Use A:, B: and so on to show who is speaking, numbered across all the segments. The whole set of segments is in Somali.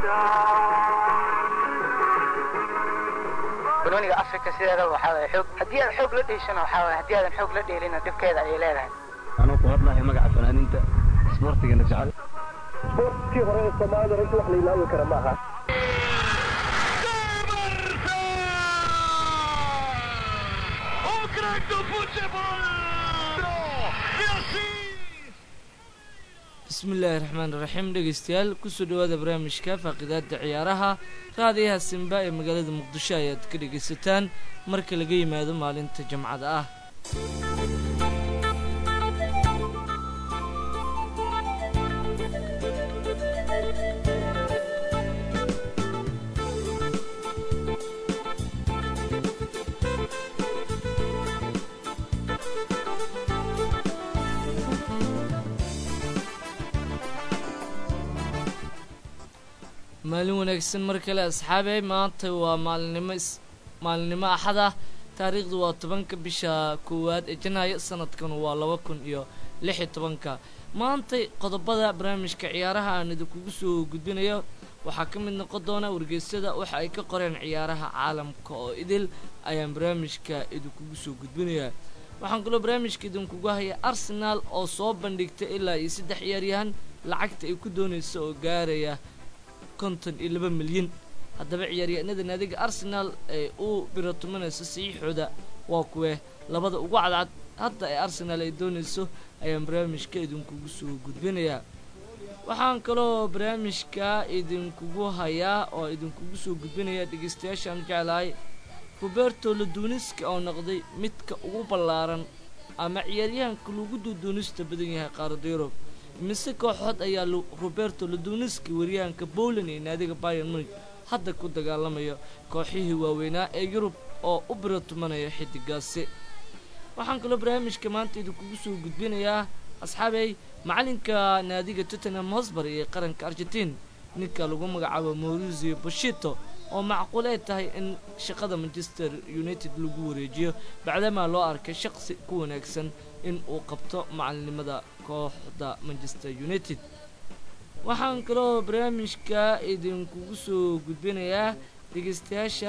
A: بنونيga Afrika sideeda waxa ay xoog hadii aad xoog la dheeshana waxa ay hadii aad xoog la dheelina dibkeeda ay leedahay
B: anoo ku hadlahay magaca fanaaniinta sportiga jecel
C: sportkii hore ee Soomaaliya runtii wax la ilaawi kara ma aha
D: بسم الله الرحمن الرحيم dhageystayaal ku soo dhawaada barnaamijka faaqidaada ciyaaraha raadiyaha Simba ee magaalada Muqdisho ayaad ka dhageysataan marka laga yimaado maalinta Jimcada ah maalin wanaagsan mar kale asxaabay maanta waa maalinimo axad ah taariikhdu waa 10 bisha koowaad ee Janaayo sanadkan waa 2016 maanta qodobada barnaamijka ciyaaraha aan idinku soo gudbinayo waxaa ka mid noqon doona wargeysada waxa ay ka qoreen ciyaaraha caalamka oo idil ayaan barnaamijka idinku soo gudbinayaa waxaan kaloo barnaamijka idinku hayaa Arsenal oo soo bandhigtay ilaa 3 ciyaaryahan lacagta ay ku doonayso oo gaaraya 52 milyan haddaba ciyaaryahanada naadiga Arsenal ee uu biratumanayso saxiixooda waa kuwe labada ugu cadcad hadda ee Arsenal ay doonayso ayaan barnaamijka idinku soo gudbinayaa waxaan kaloo barnaamijka idinku hayaa oo idinku soo gudbinaya dhageystayaashan jecelahay Roberto Lewandowski oo noqday midka ugu ballaaran ama ciyaaryahanka lagu doonista badan yahay qaaradda Yurub mise kooxood ayaa Roberto Lewandowski wariyaanka Poland ee naadiga Bayern Munich hadda ku dagaalamayo kooxihii waaweynaa ee Yurub oo u biratumanaya xidigaasi waxaan kaloo barnaamijka maanta idinku soo gudbinayaa asxaabay macalinka naadiga Tottenham Hotspur ee qaranka Argentina ninka lagu magacaabo Mauricio Pochettino oo macquul ay tahay in shaqada Manchester United lagu wareejiyo bacdama loo arkay shakhsi ku wanaagsan in uu qabto macalinimada kooxda Manchester United waxaan kaloo barnaamijka idinku soo gudbinayaa dhageystayaasha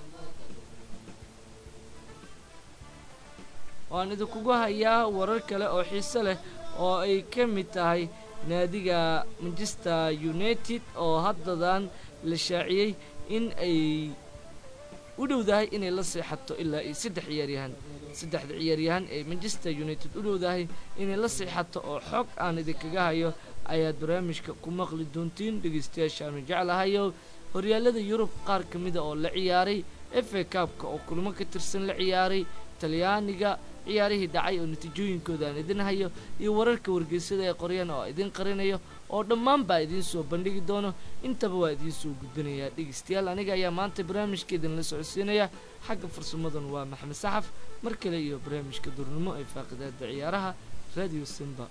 D: waan idinku hayaa warar kale oo xiiso leh oo ay ka mid tahay naadiga Manchester United oo haddadan la shaaciyay in ay u dhowdahay inay la seexato ilaa 3 ciyaaryahan ee Manchester United u dhowdahay inay la seexato oo xog aan idinkaga hayo ayaad barnaamijka ku maqli doontiin dhageystayaashan jecelahayo horyaalada Yurub qaar kamid ah oo la ciyaaray FA Cup-ka oo kulmo ka tirsan la ciyaaray Talyaaniga ciyaarihii dhacay oo natiijooyinkooda aan idin hayo iyo wararka wargeysada ee qoryan oo idin qarinayo oo dhammaan baa idin soo bandhigi doono intaba waa idin soo gudbinaya dhageystayaal aniga ayaa maanta barnaamijkeedan la socodsiinaya xagga farsamadan waa Maxamed Saxaf mar kale iyo barnaamijka durnimo ee faaqidaada ciyaaraha Radio Simba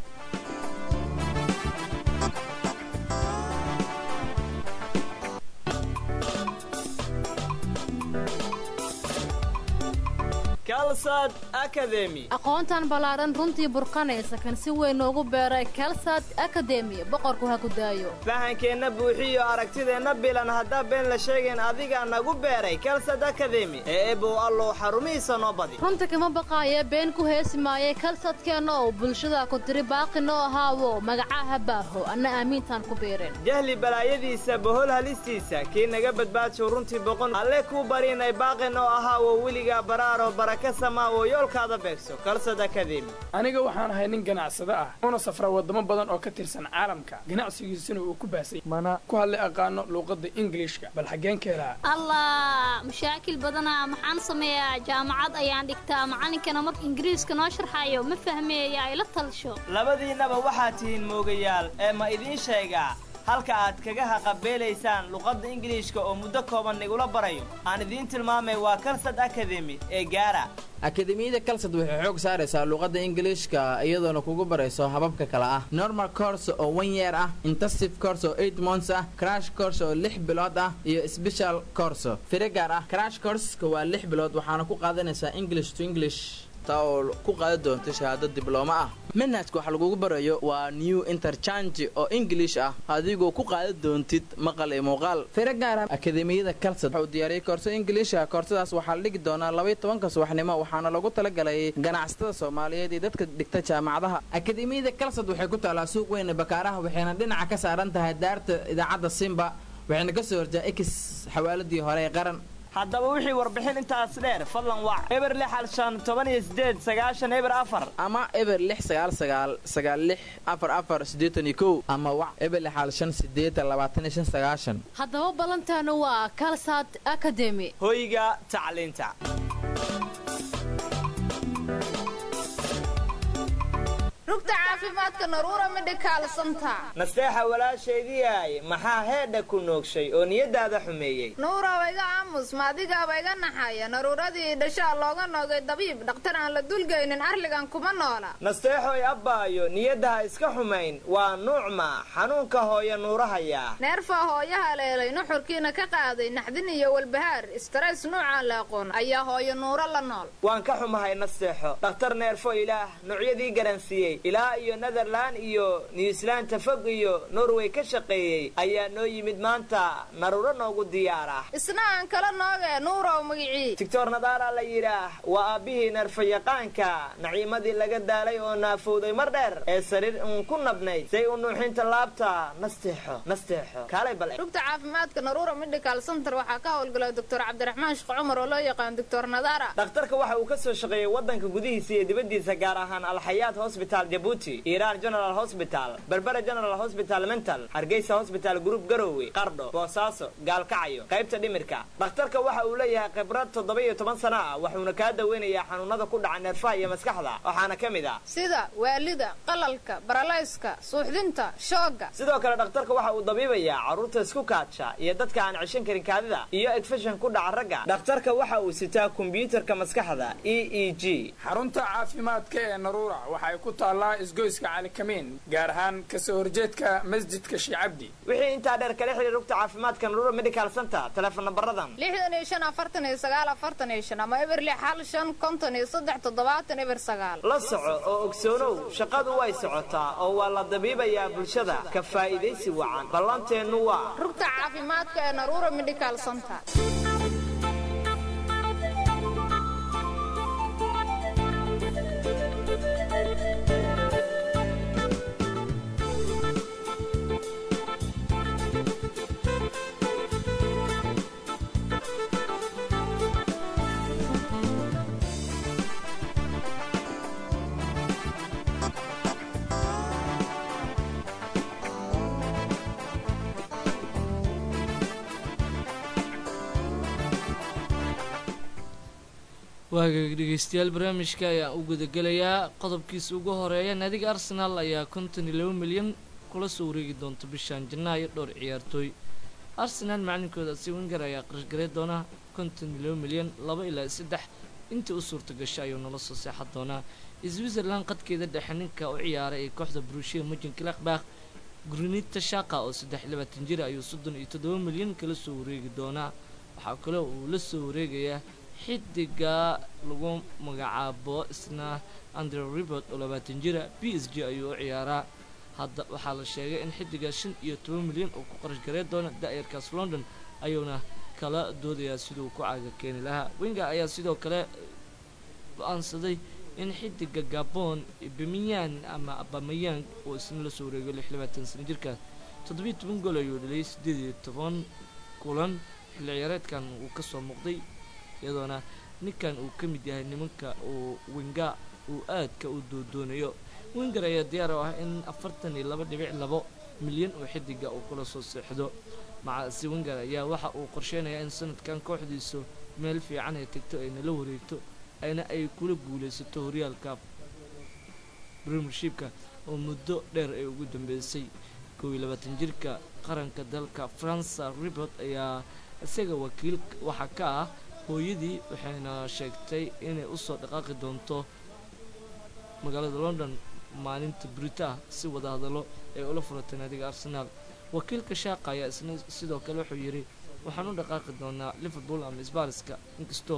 E: Kalsad Academy
F: aqoontan balaaran runtii burqanaysa kan si weyn ugu beeray Kalsad Academy boqorku ha ku daayo
E: fahankeena buuxiyo aragtideena bilan hadda been la sheegeen adiga nagu beeray Kalsad Academy eebo allo xarumiisa noo badi
F: runta kama baqaaye been ku heesimaayay Kalsadkeena oo bulshada ku tiri baaqi noo ahaawo magacaha baaho anna aamintan ku beereen
E: jahli balaayadiisa bohol halistiisa kii naga badbaadsho runtii boqon alle ku barinay baaqi noo ahaawo wiliga baraaro ka samaawo yoolkaada beegso Kalsad Academy
G: aniga waxaan ahay nin ganacsade ah una safra wadamo badan oo ka tirsan caalamka ganacsigiisuna uu ku baasay mana ku hadlay aqaano luqadda Englishka bal xageen ka helaa
H: allah mashaakil badana maxaan sameeyaa jaamacad ayaan dhigtaa macalinkana mar Ingiriiska noo sharxayo ma fahmeeyaa ila talsho
E: labadiinaba waxaa tihiin moogayaal ee ma idin sheegaa halka aad kaga haqabeelaysaan luqadda Ingiriiska oo muddo kooban nigula barayo aan idin tilmaamay waa Kalsad Academy ee gaara
I: akademiyada Kalsad waxay xoog saaraysaa luqadda Ingiriiska iyadoo kugu barayso hababka kala ah normal course oo 1 year ah intensive course oo 8 months ah crash course oo 6 bilood ah iyo special course fire gaar ah crash course-ka waa 6 bilood waxaana ku qaadanaysaa English to English taa oo ku qaadi doonto shahaado diblooma ah manhajka waxa lagugu barayo waa new interchange oo English ah adigoo ku qaadi doontid maqal iyo muuqaal fira gaar ah akademiyada kalsad wuxuu diyaariyay koorso English ah koorsadaas waxaa la dhigi doonaa 12 subaxnimo waxaana lagu talagalay ganacsatada Soomaaliyeed ee dadka dhigta jaamacadaha akademiyada kalsad waxay ku taalaa suuq weyn ee Bakaaraha waxayna dhinaca ka saaran tahay daarta idaacadda Simba waxayna ka soo horjaa X xawaaladii hore ee qaran
E: haddaba wixii warbixin intaas dheer fadlan wac eber 658 eber 4
I: ama eber 699 ama wac eber 658
F: haddaba ballantaanu waa Kalsat Academy
E: hoyga tacliinta
J: rugta caafimaadka Naruura Medical Center
E: nasteexa walaasheedii maxaa heedha ku noogshay oo niyadaada xumeeyay
J: Nuura wayga aamus maadiga wayga naxaya naruuradii dhasha looga noogay dabiib dhaqtar aan la dulgeynin arligan kuma noola
E: nasteexo ay abbaayo niyadaha iska xumeyn waa nuucma xanuunka hooyo nuurahaya
J: neerfa hooyaha leelay nuxurkiina ka qaaday naxdin iyo walbahaar stress nuuca la aqoon ayaa hooyo nuura la nool
E: waan ka xumahay nasteexo dhaqtar neerfo ilaah nuucyadii garansiyay ilaa iyo Netherland iyo New Zealand fog iyo Norway ka shaqeeyay ayaa noo yimid maanta naruuro noogu diyaar ah
J: isna aan kala nooge nuuro magicii
E: Dr. Nadara la yiraah waa aabihii nerfayaqaanka naciimadii laga daalay oo naafowday mar dheer ee sariir ku nabnay say u nuuxinta laabta nasteexo kaalay bal
J: rugta caafimaadka Naruura Medical Center waxaa ka howlgalay Dr. Cabdiraxmaan Sheekh Cumar oo loo yaqaan Dr. Nadara
E: dhakhtarka waxa uu ka soo shaqeeyay wadanka gudihiisa iyo dibadiisa gaar ahaan Al Hayat Hospital Djibouti Iran General Hospital Berbera General Hospital Mental Hargeysa Hospital Group Garowe Qardo Boosaaso Gaalkacyo qaybta dhimirka dhakhtarka waxa uu leeyahay khibrad 17 sano ah wuxuuna ka daweynayaa xanuunada ku dhaca neerfaha iyo maskaxda waxaana kamid ah
J: sida waalida qalalka paralyska suuxdinta shooga
E: sidoo kale dhakhtarka waxa uu dabiibayaa caruurta isku kaadsha iyo dadka aan cishan karin kaadida iyo infection ku dhaca ragga dhakhtarka waxa uu sitaa kombiyuutarka maskaxda EEG
G: xarunta caafimaadka ee Naruura waxay ku taalaa isgoyska Cali Kamin gaar ahaan ka soo horjeedka masjidka Sheikh Abdi
E: wixii inta dheer kala xiriir rugta caafimaadka Naruura Medical Center telefoon nambaradan
J: 65 ama eber 6553 eber 9
E: la soco oo ogsoonow shaqadu way socotaa oo waa la dabiibayaa bulshada ka faa'iideysi wacan ballanteenu waa
J: rugta caafimaadka ee Naruura Medical Center
D: waagaga dhegeystayaal barnaamijka ayaa u gudagelayaa qodobkiisa ugu horeeya naadiga Arsenal ayaa 52 milyan kula soo wareegi doonta bishan Janaayo dhowr ciyaartooy Arsenal macalinkooda si Wenger ayaa qarashgareed doona 52 milyan 2 ilaa 3 inta u suurta gashay ayuu nala soo seexad doonaa Switzerland qadkeeda dhexe ninka u ciyaaray ee kooxda Borussia Mönchengladbach Granit Xhaka oo 23 jir ayuu 37 milyan kala soo wareegi doonaa waxa kale oo la soo wareegayaa xidiga lagu magacaabo isna Andre Ribery oo 20 jir PSG ayuu ciyaaraa hadda waxaa la sheegay in xidiga 15 milyan oo ku qarash gareed doona daayirkaas London ayuuna kala doodayaa sidoo ku caaga keeni lahaa Wenger ayaa sidoo kale go'aansaday in xidiga Gabon Aubameyang oo isna la soo wareegay 26 sano jirka 17 gool ayuu dhalay 18 kulan xilli ciyaareedkan uu ka soo muuqday iyadoona ninkan uu ka mid yahay nimanka uu Wenger uu aadka u doonayo Wenger ayaa diyaar u ah in 42.2 milyan oo xidiga uu kula soo seexdo maca Wenger ayaa waxa uu qorsheenayaa in sanadkan kooxdiisu meel fiican ay tagto ay la wareegto ayna ay kula guuleysato horyaalka Premiershipka oo muddo dheer ay ugu dambeysay 22 jirka qaranka dalka France Ribery ayaa isaga wakiil waxa ka ah hooyadii waxayna sheegtay inay u soo dhaqaaqi doonto magaalada London maalinta Brita si wada hadalo ay ula furatay naadiga Arsenal wakiilka Xhaka ayaa sidoo kale wuxuu yiri waxaan u dhaqaaqi doonaa Liverpool ama Spurs inkastoo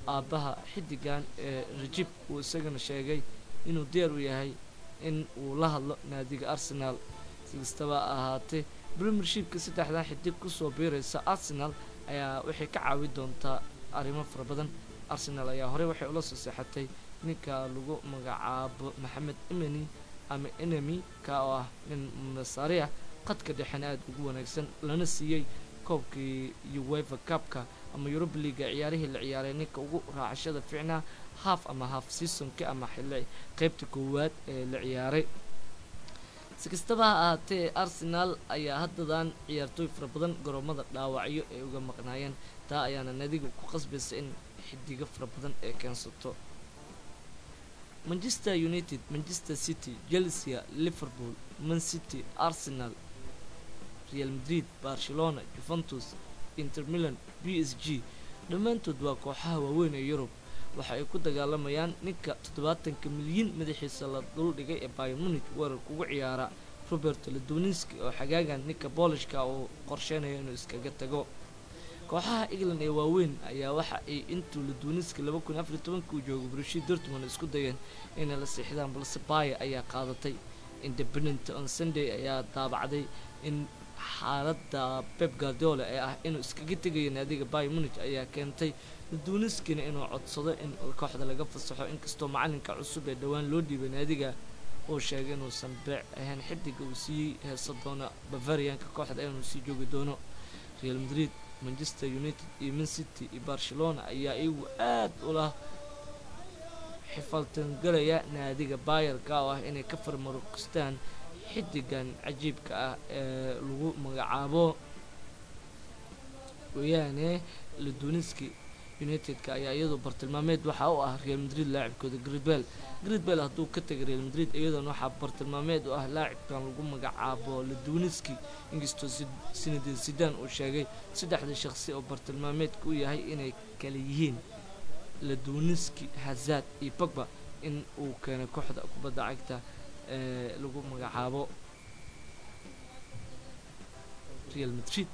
D: aabbaha xidigan ee rajib uu isagana sheegay inuu diyaar u yahay in uu la hadlo naadiga arsenal si kastaba ahaatee premiershipka saddexdan xidig kusoo biiraysa arsenal ayaa waxay ka caawi doontaa arrimo fara badan arsenal ayaa horey waxay ula soo seexatay ninka lagu magacaabo maxamed emeni ama enemy ka oo ah nin masaari ah qadka dhexena aada ugu wanaagsan lana siiyey koobkii uefa cupka ama Europa League ciyaarihii la ciyaaray ninka ugu raacashada fiicnaa half seasonka ama xilli qaybta koowaad ee la ciyaaray si kastaba ha ahaatee arsenal ayaa haddadan ciyaartooy fara badan garoomada dhaawacyo ay uga maqnaayeen taa ayaana nadiga ku qasbaysa in xidigo fara badan ee keensato Manchester United, Manchester City, Chelsea, Liverpool, Man City, Arsenal, Real Madrid, Barcelona, Juventus, Inter Milan, PSG dhammaantood waa kooxaha waaweyn ee Yurub waxa ay ku dagaalamayaan ninka 70 milyan madaxiisa la dul dhigay ee Bayern Munich weerarka ugu ciyaara Robert Lewandowski oo xagaagan ninka Polishka oo qorsheenaya inuu iskaga tago kooxaha England ee waaweyn ayaa waxa ay intuu Lewandowski 2014 ku joogo Borussia Dortmund isku dayeen inay la siixdaan balse Bayern ayaa qaadatay Independent on Sunday ayaa daabacday in xaaladda Pep Guardiola ee ah inuu iskaga tagayo naadiga Bayern Munich ayaa keentay Lewandowski inuu codsado in kooxda laga fasaxo inkastoo macalinka cusub ee dhawaan loo dhiibay naadiga oo sheegay inuusan beec ahayn xidiga uu sii heesa doono Bavarianka kooxda inuu sii joogi doono Real Madrid, Manchester United iyo Man City iyo Barcelona ayaa iyagu aad ula xifaltan galaya naadiga Bayern-ka oo ah inay ka farmarokistaan xidigan cajiibka ah ee lagu magacaabo weeyaane Lewandowski United-ka ayaa iyadoo bartilmaameed waxa uu ah Real Madrid laacibkooda Gareth Bale hadduu ka tagay Real Madrid iyadoo waxa bartilmaameed u ah laacibkan lagu magacaabo Lewandowski inkastoo Zinedine Zidane uu sheegay saddexda shakhsi oo bartilmaameedka u yahay inay kala yihiin Lewandowski, Hazard iyo Pogba in uu keenay kooxda kubadda cagta ee lagu magacaabo Real Madrid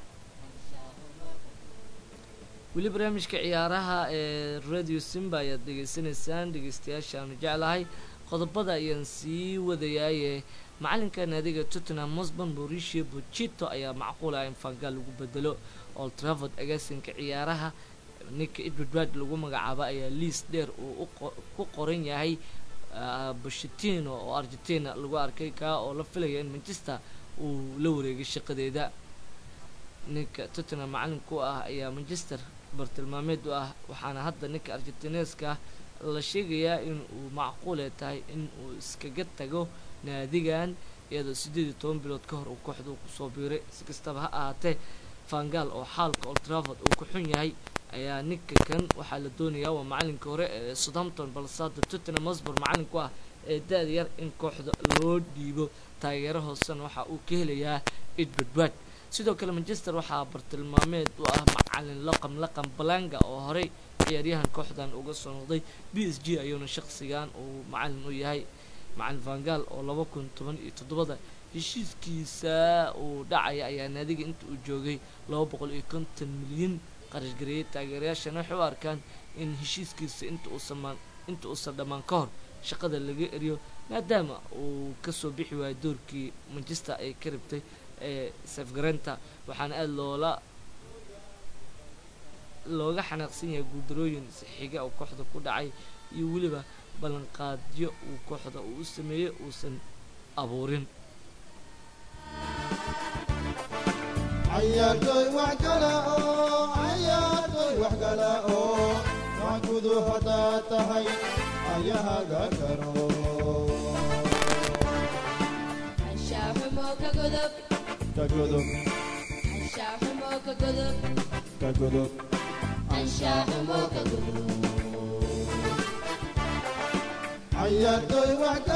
D: weli barnaamijka ciyaaraha ee Radio Simba ayaad degeysanaysaan dhegeystayaashaan jeclahay qodobada ayaan sii wadayaayee macalinka naadiga Tottenham Hotspur Mauricio Pochettino ayaa macquul ah in Van Gaal lagu bedelo Old Trafford agaasinka ciyaaraha ninka Edward lagu magacaabo ayaa liis dheer uu ku qoran yahay Pochettino oo Argentina lagu arkay ka oo la filayo in Manchester uu la wareegay shaqadeeda ninka Tottenham macalinku ah ayaa Manchester bartilmaameed u ah waxaana hadda ninka Argentineska la sheegayaa in uu macquul tahay in uu iskaga tago naadigan iyadoo 18 bilood ka hor uu kooxdu ku soo biiray si kastaba ha ahaatee Van Gaal oo xaalka Old Trafford uu ku xun yahay ayaa ninka kan waxaa la doonayaa waa macalinka hore ee Southampton balse hadda Tottenham Hotspur macalinku ah ee daad yar in kooxda loo dhiibo taageero hoosena waxa uu ka helayaa Edward sidoo kale Manchester waxaa bartilmaameed u ah macalin laqam Balanga oo horey ciyaaryahan kooxdan uga soo noqday PSG ayuuna shakhsigan uu macalin u yahay macalin Van Gaal oo 2017 heshiiskiisa uu dhacay ayaa naadiga inta uu joogay 250 milyan qarash gareeyay taageerayaashana waxay u arkaan in heshiiskiisa inta uusan dhammaan ka hor shaqada laga eriyo maadaama uu kasoo bixi waayay doorkii Manchester ay ka rabtay safgaranta waxaana aad looga xanaaqsan yahay guuldarooyin xiga oo kooxda ku dhacay iyo weliba ballanqaadyo uu kooxda u sameeyay uusan abuurin
K: ciyaartoy wax kala oo waxkudu hadaa tahay ayahaga karo كجذب أنشاحمو كجذب أنشاحمو كجذب عياتي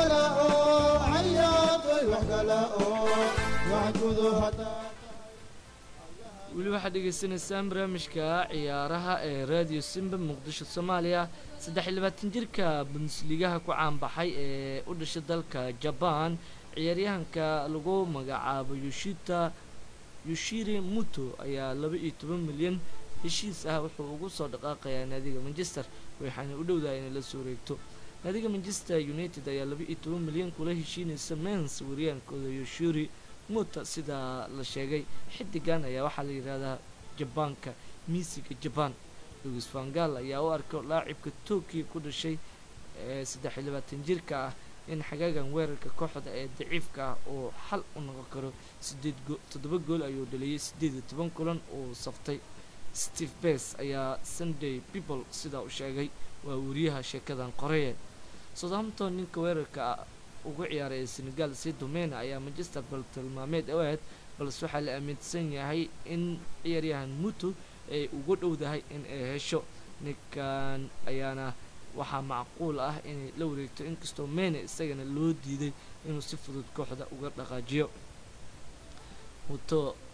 K: وحكلا وحكذو هدا
D: weli waxaad dhegeysanaysaan barnaamijka ciyaaraha ee Radio Simba Muqdisho Soomaaliya 23 jirka Bundesliga ku caan baxay ee u dhashay dalka Japan ciyaaryahanka lagu magacaabo Yoshiri Muto ayaa 12 milyan heshiis ah wuxuu ugu soo dhaqaaqayaa naadiga Manchester waxaana u dhowdahay inay la soo wareegto naadiga Manchester United ayaa 12 milyan kula heshiinaysa Mens wariyaankooda Yoshiri Muta sida la sheegay xidigan ayaa waxaa la yiraahdaa Jabaanka Miisiga Japan Luis van Gaal ayaa u arkay laacibka Tokyo ku dhashay 23 jirka ah in xagaagan weerarka kooxda ee daciifka ah oo xal u noqon karo 7 gool ayuu dhaliyay 18 kulan oo saftay Steve Best ayaa Sunday People sida uu sheegay waa wariyaha sheekadan qoraya Southampton ninka weerarka ugu ciyaaray Senegal Sadio Mane ayaa Manchester baltilmaameed u ahayd balse waxaa la aaminsan yahay in ciyaaryahan Mutu ay ugu dhowdahay in ay hesho ninkan ayaana waxaa macquul ah in la wareegto inkastoo Mane isagana loo diiday inuu si fudud kooxda uga dhaqaajiyo Mutu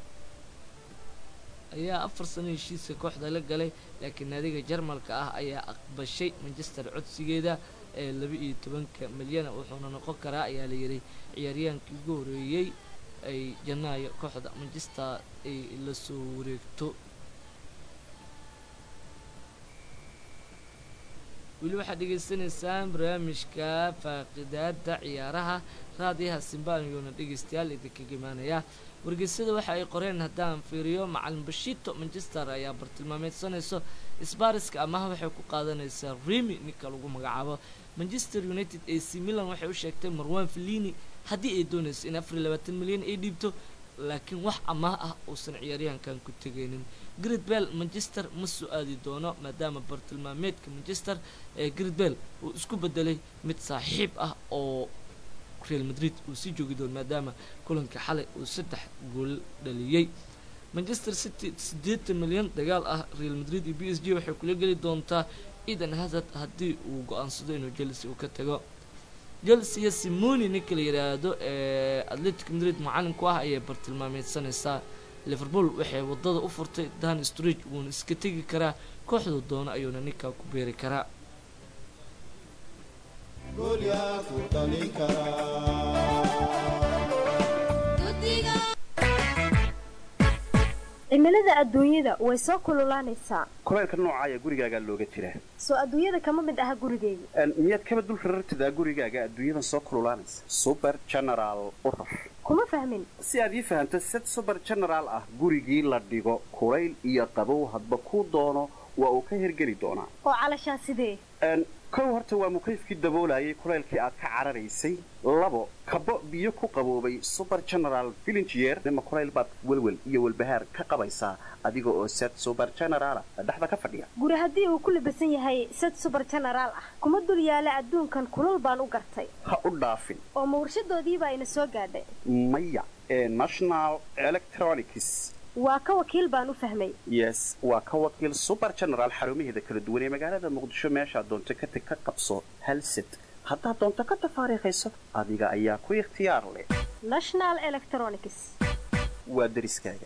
D: ayaa 4 sano heshiiska kooxda la galay laakiin naadiga Jarmalka ah ayaa aqbashay Manchester codsigeeda ee 12 milyan wuxuuna noqon karaa ayaa la yiri ciyaaryahankii ugu horeeyay ay Janaayo kooxda Manchester ay la soo wareegto wili waxaad dhegeysaneysaan barnaamijka faaqidaada ciyaaraha raadiyaha Simbaaniyona dhegeystayaal idinkaga imaanaya wargeysada waxa ay qoreen haddaan fiiriyo macalin Bashito Manchester ayaa bartilmaameedsanayso isbaariska amaha waxay ku qaadanaysaa Remy ninka lagu magacaabo Manchester United AC Milan waxay u sheegtay Marwan Fellaini haddii ay doonayso in 24 milyan ay dhiibto laakiin wax amaah ah uusan ciyaaryahankan ku tagaynin Gareth Bale Manchester ma soo aadi doono maadaama bartilmaameedka Manchester ee Gareth Bale uu isku bedelay mid saaxiib ah oo Real Madrid uu si joogi doono maadaama kulanka xalay uu 3 gool dhaliyay Manchester City 8 milyan dagaal ah Real Madrid iyo PSG waxay kula gali doontaa Eden Hazard haddii uu go'aansado inuu Chelsea uu ka tago Chelsea Simone ninka la yiraahdo Atletico Madrid macalin ku ah ayay bartilmaameedsanaysaa Liverpool waxay wadada u furtay Dan Sturridge wuuna iska tagi karaa kooxdu doono ayuuna ninka ku beeri karaa
L: cimilada adduunyada way soo kululaanaysaa
M: kuleelka noocaya gurigaaga looga jiraa
L: soo adduunyada kama mid aha gurigeyga
M: miyaad kaba dul rartidaa gurigaaga adduunyada soo kululaanaysa Super General urur
L: kuma fahmin
M: si aad ii fahanto set Super General ah gurigii la dhigo kuleyl iyo qabow hadba ku doono waa uu ka hirgeli doonaa
L: oo calashaa sidee
M: kow horta waa mukayfkii daboolayay kuleelkii aad ka cararaysay labo kabo biyo ku qaboobay Super General Villager nima kuleyl baad walwal iyo walbahaar ka qabaysaa adiga oo set Super General dhaxda ka fadhiya
L: guri haddii uu ku labisan yahay set Super General ah kuma dul yaala adduunkan kulul baan u gartay
M: ha u dhaafin
L: oo warshadoodii baa ina soo gaadhay
M: maya National Electronics
L: waa ka wakiil baan u fahmay
M: yes waa ka wakiil Super General xarumaheeda kala duwan ee magaalada Muqdisho meesha doonto ka tag ka qabso hal set hadaa doonto ka tafaariiqayso adiga ayaa ku ikhtiyaar leh
L: National Electronics
M: waa dariskaaga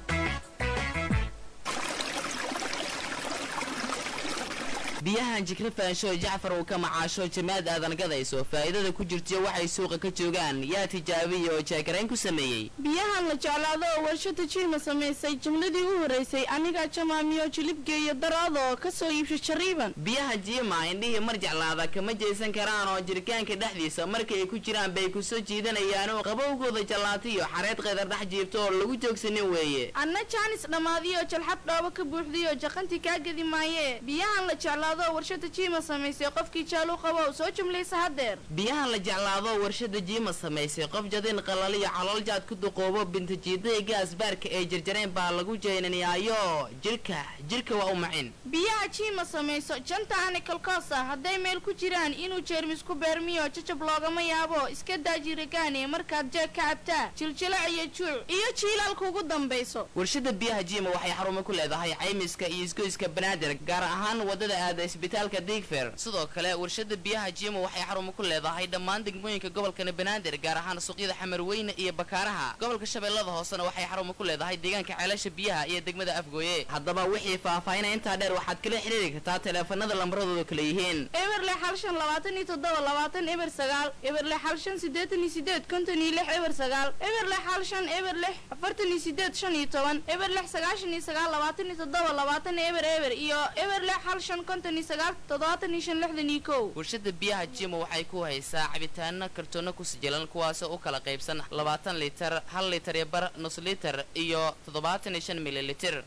N: biyahan jikra faansho Jaafar oo ka macaasho jamaad aadan gadayso faa'iidada ku jirto waxay suuqa ka joogaan yaa tijaabiyo oo jeekarayn ku sameeyay
O: biyahan la jeclaado oo warshada jiima sameysay jumladii u horeysay aniga jamaamiyo jilibgeeyo daraado ka soo iibsho jariiban
N: biyaha jiima indhihii mar jeclaada kama jeesan karaan oo jirkaanka dhexdiisa markay ku jiraan bay ku soo jiidanayaan oo qabowgooda jalaatiyo xareed qeydar dhex jiifto oo lagu joogsanin weeye
O: anna jaanis dhamaadiyo jalxab dhoobo ka buuxdiyo jaqanti kaa gadi maaye biyahan la jeclaado warshada jiima sameysay qofkii jaalu qabo soo jumlaysa hadeer
N: biyahan la jeclaado warshada jiima sameysay qof jadin qalaliyo calool jaad ku duqoobo binta jiiday gaas baarka ay jarjareen baa lagu jeynanayaayo jirka waa u macin
O: biyaha jiima sameyso janta aan kalkoosa haday meel ku jiraan inuu jeermis ku beermiyo jajab loogama yaabo iska daajiragaane markaad jeeg ka cabtaa jiljila iyo juuc iyo jiilaalka ugu dambayso
N: warshada biyaha jiima waxay xarumo ku leedahay caymiska iyo isgoyska banaadir gaar ahaan wadada aad isbitaalka digfer sidoo kale warshada biyaha jimo waxay xarumo ku leedahay dhammaan degmooyinka gobolka banaadir gaar ahaan suuqyada xamarweyne iyo bakaaraha gobolka shabeellada hoosena waxay xarumo ku leedahay deegaanka ceelasha biyaha iyo degmada afgooye haddaba wixii faahfaahin intaa dheer waxaad kala xiriiri kartaa taleefanada lambaradooda kala yihiin
O: eberle xalshan 27 eber 9 eberle xalshan 88 56 eber 9 eberle xalshan eberle 48 15 eberle 99 27 eber eber iyo eberle xalshan 59 75
N: warshada biyaha jimo waxay ku haysaa cabitaano kartoono ku sijilan kuwaasoo u kala qaybsan 20 litir 1 litir iyo bar nus litir iyo 75 mililitir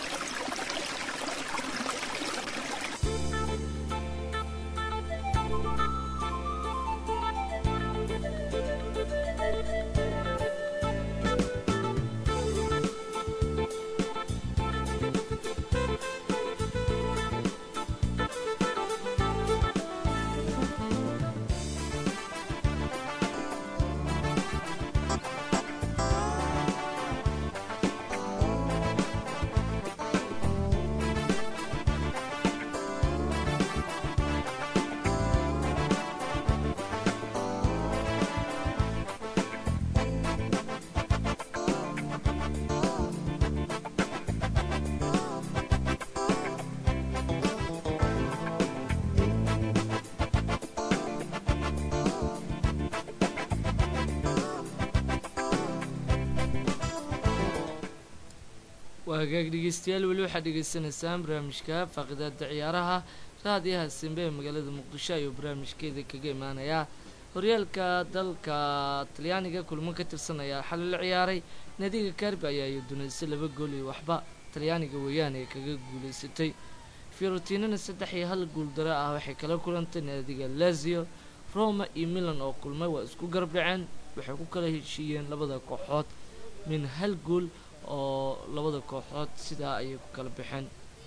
D: وهاجاك ديجستيال ولو حد ديجستنا سام برامج كاب فقدات عيارها راديها السنبيه مقالة مقدشة وبرامج كذا كجيمانا يا هوريالكا دالكا تليانيكا كل ما كتر سنة يا حل العياري ناديك كاربا يا يدون السلة بقولي وحبا تليانيكا وياني كجولي ستي في روتيننا السدحي هل قول دراء وحي كلا كلانت ناديك لازيو روما إيميلان أو كل ما واسكو قرب عن وحكو كلا هالشيين لبدا كوحات من هل قول oo labada kooxood sidaa ayay ku kala baxeen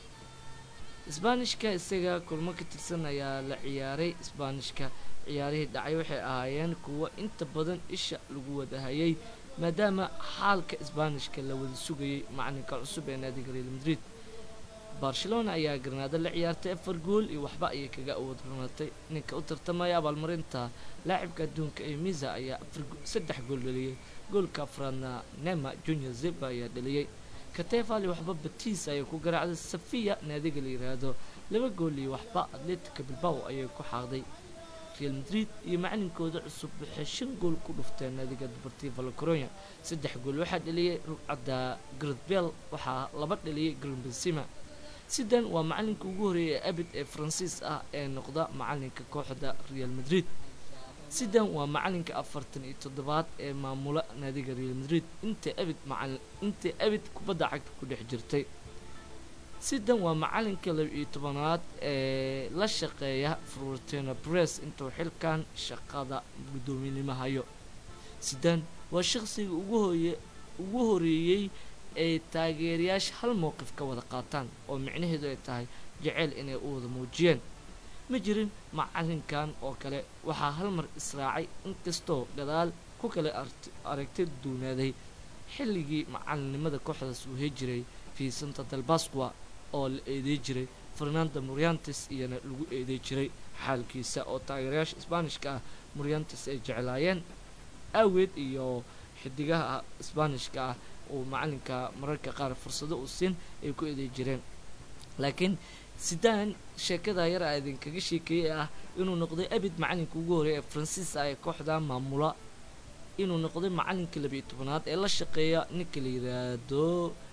D: isbaanishka isaga kulmo ka tirsan ayaa la ciyaaray isbaanishka ciyaarihii dhacay waxay ahaayeen kuwo inta badan isha lagu wada hayay maadaama xaalka isbaanishka la wada sugayay macalinka cusub ee naadiga Real Madrid Barcelona ayaa Granada la ciyaartay 4 gool iyo waxba ayay kaga awood runatay ninka u tartamaya abaalmarinta laacibka adduunka ee Messi ayaa 3 gool dhaliyay goolka afraadna Neymar Junior Zeba ayaa dhaliyay Katefali waxba Betis ayay ku garaacday Sevilla naadiga la yiraahdo 2 gool iyo waxba Atletico Bilbao ayay ku xaaqday Real Madrid iyo macalinkooda cusub waxay 5 gool ku dhufteen naadiga Deportivo La Coruña 3 gool waxaa dhaliyay Rucada Gareth Bale waxaa 2 dhaliyay Karim Benzema sidan waa macalinka ugu horeeyay abid ee Francis ah ee noqda macalinka kooxda Real Madrid sidan waa macalinka 47 ee maamula naadiga Real Madrid inta abid kubadda cagta ku dhex jirtay sidan waa macalinka 12aad ee la shaqeeya Florentino Perez intuu xilkan shaqada gudoominimo hayo sidan waa shakhsiga ugu horeeyay ay taageerayaasha hal mowqif ka wada qaataan oo micnaheedu ay tahay jacayl inay u wada muujiyeen ma jirin macalinkan oo kale waxaa hal mar israacay inkastoo gadaal ku kale aragtay duunaaday xilligii macalinimada kooxdaas uu heejiray Vicente del Bosque oo la eedeey jiray Fernando Morientes iyana lagu eedeey jiray xaalkiisa oo taageerayaasha Isbaanishka ah Morientes ay jeclaayeen aweed iyo xidigaha Isbaanishka ah oo macalinka mararka qaar fursado u siin ay ku eedeey jireen laakiin sidaan sheekada yar ay idinkaga sheekeeyay ah inuu noqday abid macalinka ugu horeeyay ee Francis ay kooxda maamula inuu noqday macalinka 12aad ee la shaqeeya ninka la yiraahdo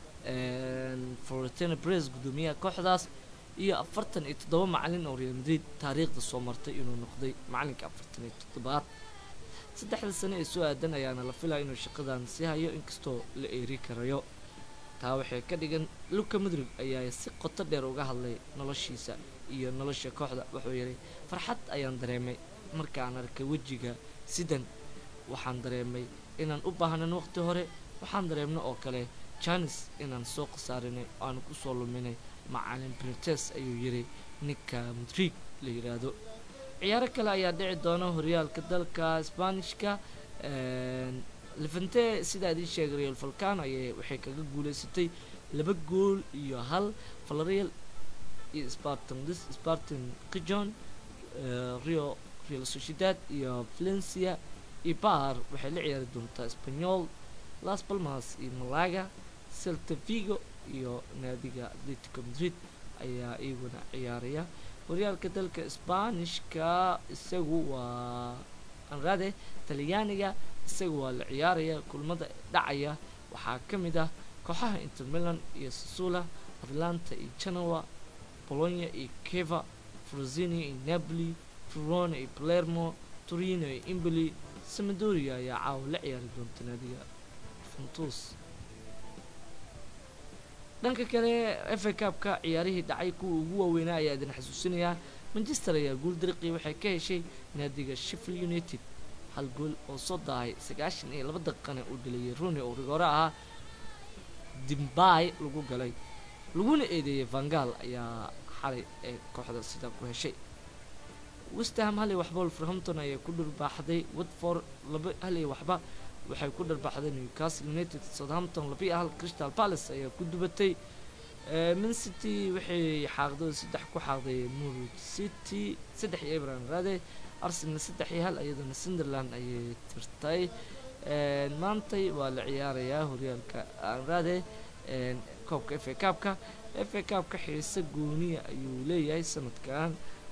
D: Florentino Perez gudoomiyaha kooxdaas iyo 47 macalin oo Real Madrid taariikhda soo martay inuu noqday macalinka 47aad saddexda sano ee soo aadan ayaana la filayaa inuu shaqadan sii hayo inkastoo la eeri karayo taa waxay ka dhigan Luka Modric ayaa si qoto dheer uga hadlay noloshiisa iyo nolosha kooxda wuxuu yiri farxad ayaan dareemay markaan arkay wajiga sidan waxaan dareemay inaan u baahnayn waqti hore waxaan dareemnay oo kale chance inaan soo qasaarinay aan ku soo luminay macalin Benitez ayuu yiri ninka Modric la yiraahdo ciyaaro kale ayaa dhici doona horyaalka dalka Isbaanishka Levante sida ay sheegay Real Falcao waxay kaga guuleysatay 2 gool iyo 1 Villarreal iyo Spartan Gijon, Real Sociedad iyo Valencia iyo Bar waxay la ciyaari doontaa Espanyol, Las Palmas iyo Malaga, Celta Vigo iyo naadiga Atletico Madrid ayaa iyaguna ciyaaraya. horyaalka dalka Isbaanishka isagu waa anrade Talyaaniga isagu waa la ciyaaraya. kulmada dhacaya waxaa ka mid ah kooxaha Inter Milan iyo Sassuolo, Atalanta iyo Genoa, Bologna iyo Kiev, Frosinone iyo Napoli, Verona iyo Palermo, Torino iyo Empoli. Sampdoria ayaa caawa la ciyaari doonta naadiga Juventus. dhanka kale FA Cup-ka ciyaarihii dhacay kuwa ugu waaweynaa ayaa idin xasuusinaya. Manchester ayaa guul dariiqii waxay ka heshay naadiga Sheffield United hal gool oo soo daahay 92 daqiiqana uu dhaliyay Rooney oo rigoore ahaa Dembay lagu galay laguna eedeeyay Van Gaal ayaa xalay ee kooxda sida ku heshay. West Ham hal iyo waxba Wolverhampton ayaa ku dharbaaxday. Watford 2-1 waxba waxay ku dharbaaxday Newcastle United. Southampton 2-1 Crystal Palace ayaa ku dubatay. Man City waxay xaaqday 3 ku xaaqday Norwich City 3-1 raade. Arsenal 3-1 iyadana Sunderland ayay tirtay. maantay waa la ciyaarayaa horyaalka raade koobka FA Cup-ka. FA Cup-ka xiise gooniya ayuu leeyahay sanadkan.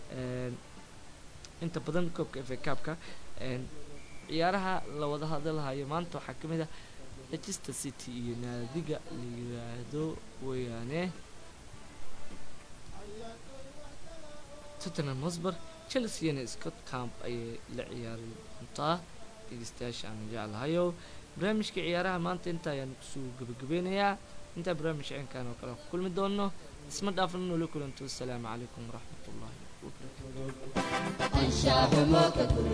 D: inta badan koobka FA Cup-ka ciyaaraha la wada hadalhayo maanta waxaa ka mid ah Leicester City iyo naadiga la yiraahdo weeyaane Tottenham Hotspur. Chelsea iyo Scott Camp ayay la ciyaari doontaa. dhegeystayaasha aan jeclahayo barnaamijka ciyaaraha maanta inta ayaan kusoo gabagabeynayaa. inta barnaamij ciyaarkan oo kale ku kulmi doono isma dhaafno nolol kulanto. Assalaamu calaykum waraxmatullaahi wabarakaatuh.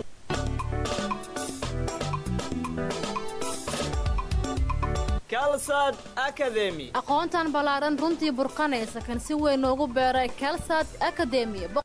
E: Kalsad Academy
F: aqoontan ballaaran runtii burqanaysa kan si weyn ugu beeray Kalsad Academy